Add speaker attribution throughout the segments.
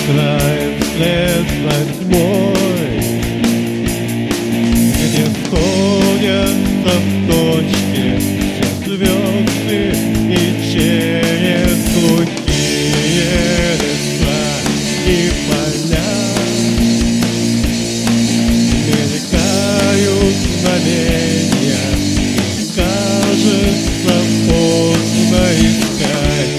Speaker 1: краем вслед за тьмой, где сходятся в точке все звезды и через глухие леса и поля мелькают знамения, и кажется поздно искать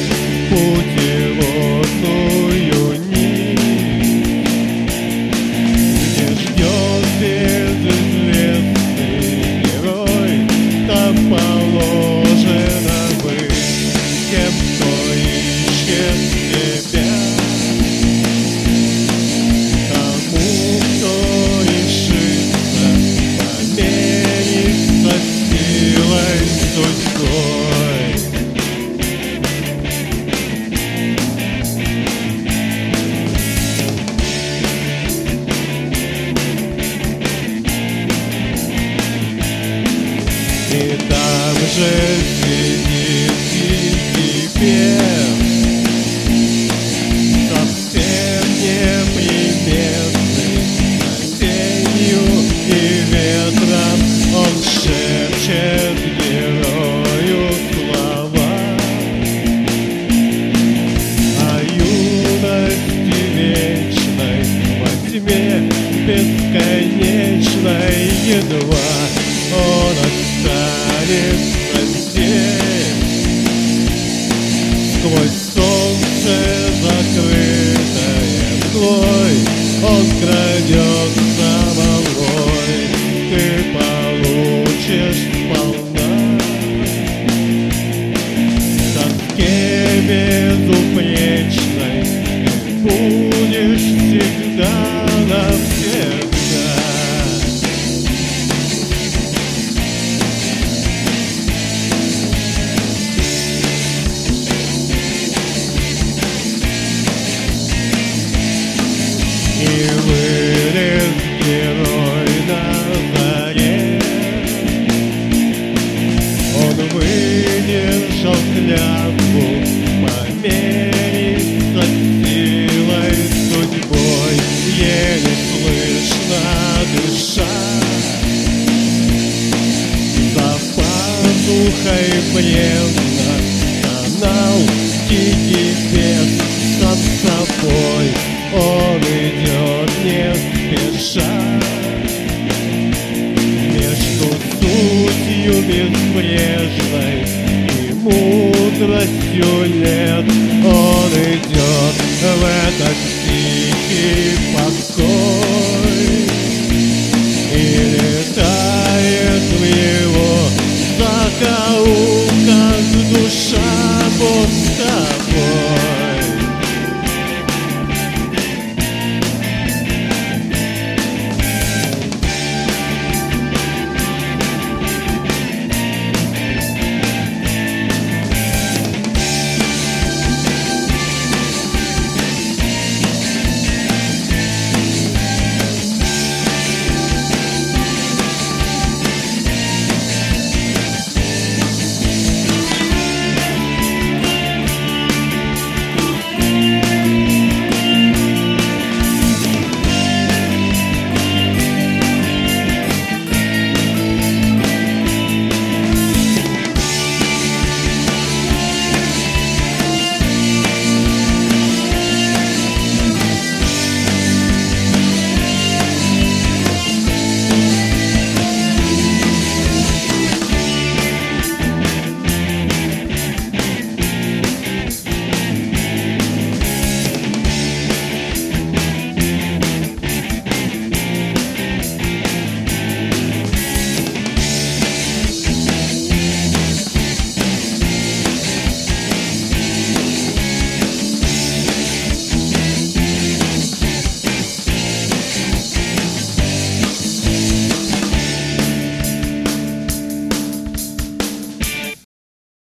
Speaker 1: путеводную нить, где ждет безызвестный герой, там положено быть тем, кто ищет себя, тому, кто решится помериться силой судьбой. И там же сидит тихий пев, совсем неприметный, тенью и ветром он шепчет герою слова о юности вечной во тьме бесконечной. Едва он останется здесь, сквозь солнце закрытое мглой он крадется волной. Ты получишь сполна в тоске безупречной, ты будешь всегда навсегда. И вылез герой на заре, он выдержал клятву помериться силой судьбой, еле слышно дыша, за пазухой бревна стонал тихий бес сам собой. Он идет не спеша между сутью безбрежной и мудростью лет.